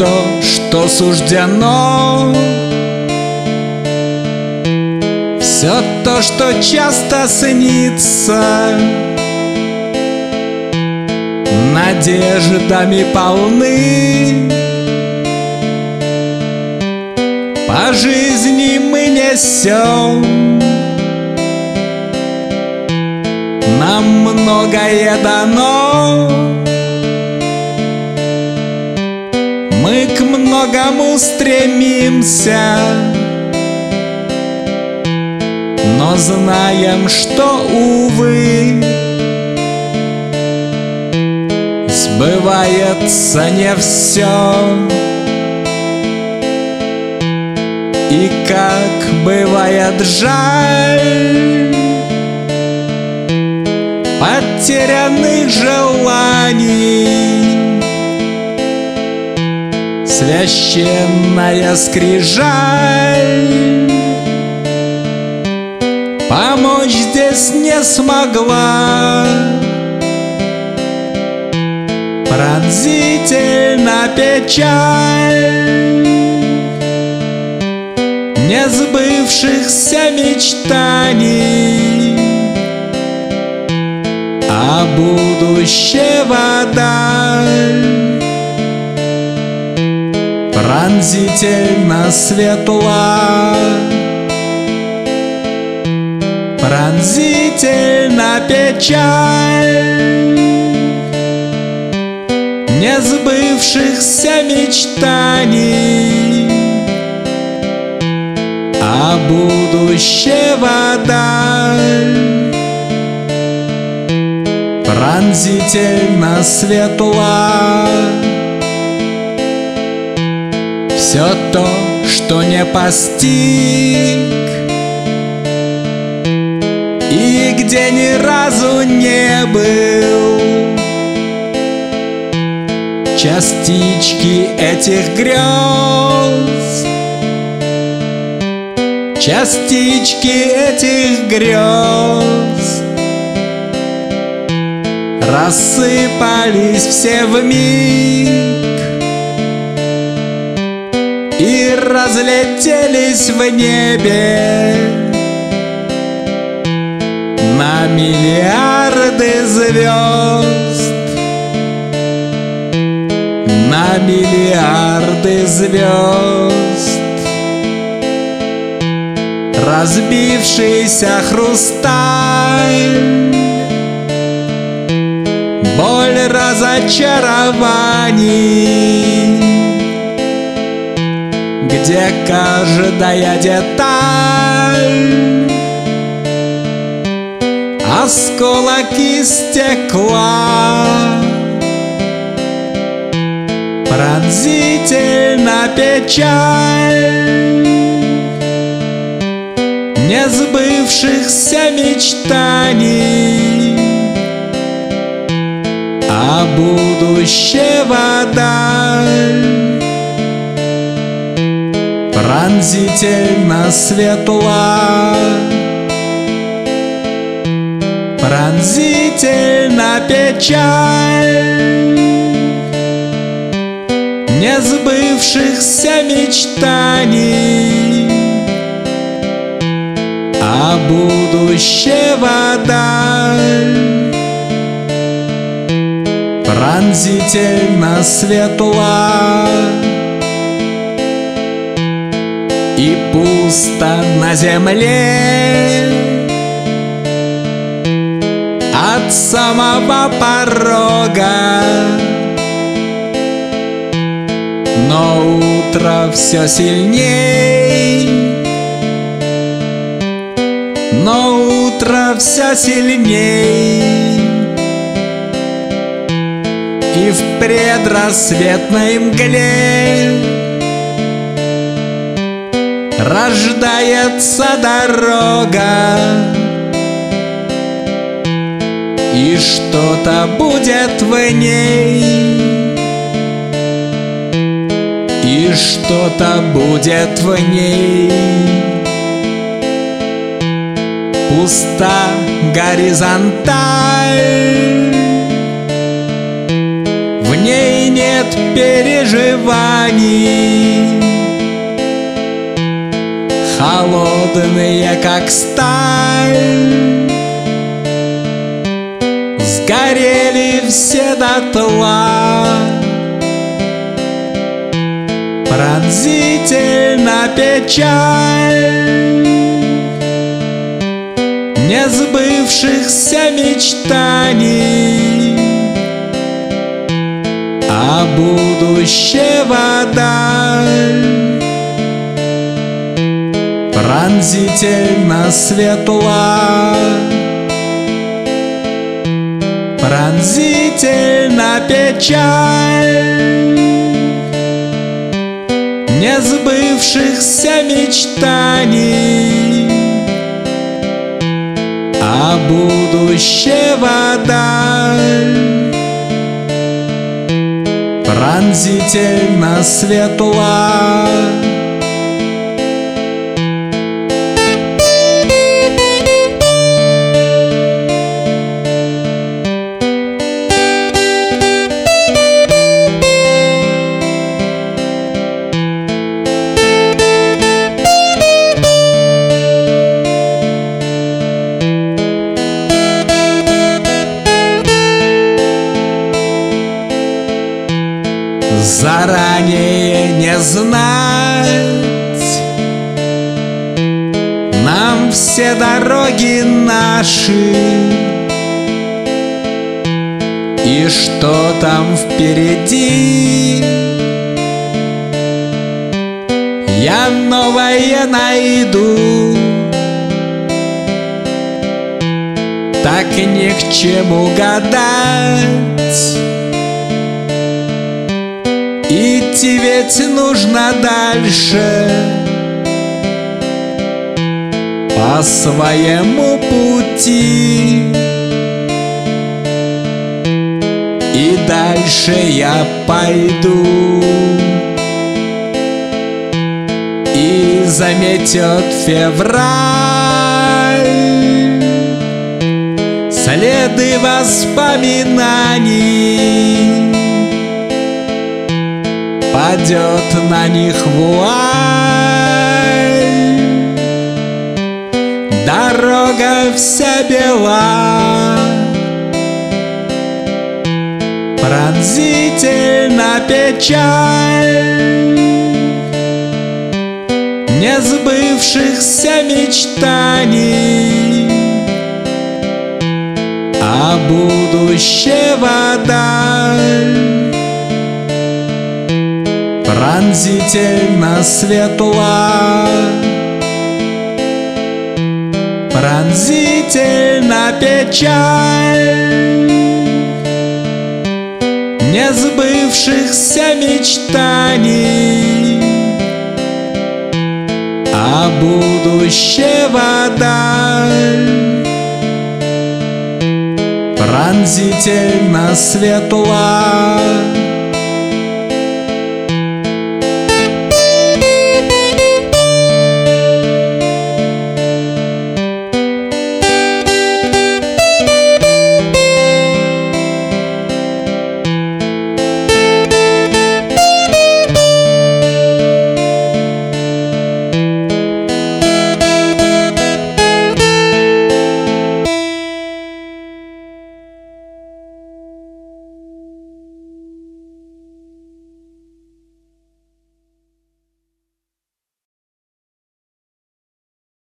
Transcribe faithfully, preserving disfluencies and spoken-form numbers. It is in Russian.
то, что суждено, все то, что часто снится, надеждами полны. По жизни мы несем, нам многое дано, мы к многому стремимся, но знаем, что, увы, сбывается не все. И как бывает жаль потерянных желаний, священная скрижаль помочь здесь не смогла. Пронзительна печаль несбывшихся мечтаний, а будущего даль пронзительно светла. Пронзительна печаль несбывшихся мечтаний, а будущего даль пронзительно светла. Все то, что не постиг и где ни разу не был, частички этих грез, частички этих грез рассыпались все вмиг и разлетелись в небе на миллиарды звезд, на миллиарды звезд. Разбившийся хрусталь, боль разочарований, где каждая деталь осколок из стекла. Пронзительна печаль несбывшихся мечтаний, а будущего даль пронзительно светла. Пронзительна печаль несбывшихся мечтаний, а будущего даль пронзительно светла. И пусто на земле от самого порога, но утро все сильней, но утро все сильней, и в предрассветной мгле рождается дорога, и что-то будет в ней, и что-то будет в ней. Пуста горизонталь, в ней нет переживаний, холодные, как сталь, сгорели все дотла. Пронзительна печаль несбывшихся мечтаний, а будущего даль пронзительно светла. Пронзительна печаль несбывшихся мечтаний, а будущего даль пронзительно светла. Заранее не знать нам все дороги наши, и что там впереди. Я новое найду, так ни к чему гадать. Идти ведь нужно дальше по своему пути, и дальше я пойду, и заметет февраль следы воспоминаний. Падет на них вуаль, дорога вся бела. Пронзительна печаль несбывшихся мечтаний, а будущего даль пронзительно светла. Пронзительна печаль несбывшихся мечтаний, а будущего даль пронзительно светла. Пронзительна печаль несбывшихся мечтаний, а будущего даль пронзительно светла. Пронзительна печаль несбывшихся мечтаний, а будущего даль пронзительно светла.